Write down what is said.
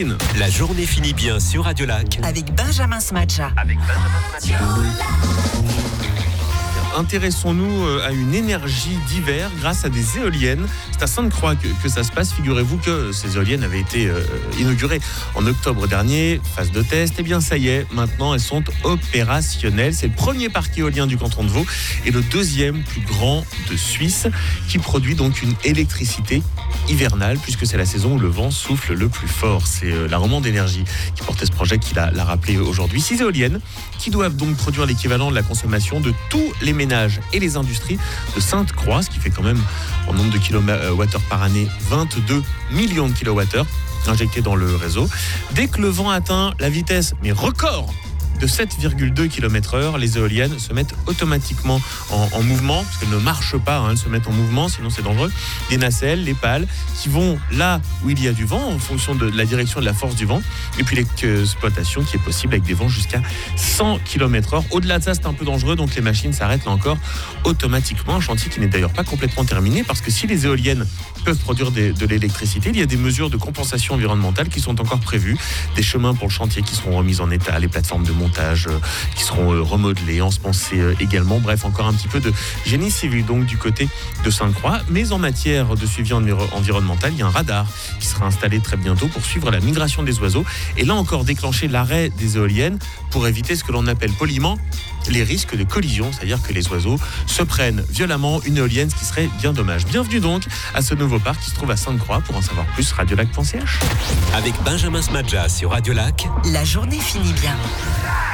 La journée finit bien sur Radio Lac. Avec Benjamin Smadja. Intéressons-nous à une énergie d'hiver grâce à des éoliennes. C'est à Sainte-Croix que ça se passe. Figurez-vous que ces éoliennes avaient été inaugurées en octobre dernier. Phase de test, et bien ça y est, maintenant elles sont opérationnelles. C'est le premier parc éolien du canton de Vaud et le deuxième plus grand de Suisse qui produit donc une électricité hivernale puisque c'est la saison où le vent souffle le plus fort. C'est la Romande Énergie qui portait ce projet, qui l'a rappelé aujourd'hui. 6 éoliennes qui doivent donc produire l'équivalent de la consommation de tous les ménages et les industries de Sainte-Croix, ce qui fait quand même en nombre de kilowattheures par année 22 millions de kilowattheures injectés dans le réseau. Dès que le vent atteint la vitesse, mais record, de 7,2 km/h, les éoliennes se mettent automatiquement en mouvement, parce qu'elles ne marchent pas, elles se mettent en mouvement, sinon c'est dangereux. Les nacelles, les pales, qui vont là où il y a du vent, en fonction de la direction et de la force du vent. Et puis l'exploitation qui est possible avec des vents jusqu'à 100 km/h. Au-delà de ça, c'est un peu dangereux, donc les machines s'arrêtent là encore automatiquement. Un chantier qui n'est d'ailleurs pas complètement terminé, parce que si les éoliennes peuvent produire de l'électricité, il y a des mesures de compensation environnementale qui sont encore prévues. Des chemins pour le chantier qui seront remis en état, les plateformes de montage qui seront remodelées, ensemencées également. Bref, encore un petit peu de génie civil donc du côté de Sainte-Croix. Mais en matière de suivi environnemental, il y a un radar qui sera installé très bientôt pour suivre la migration des oiseaux. Et là encore, déclencher l'arrêt des éoliennes pour éviter ce que l'on appelle poliment les risques de collision, c'est-à-dire que les oiseaux se prennent violemment une éolienne, ce qui serait bien dommage. Bienvenue donc à ce nouveau parc qui se trouve à Sainte-Croix. Pour en savoir plus, radiolac.ch. Avec Benjamin Smadja sur Radio Lac. La journée finit bien.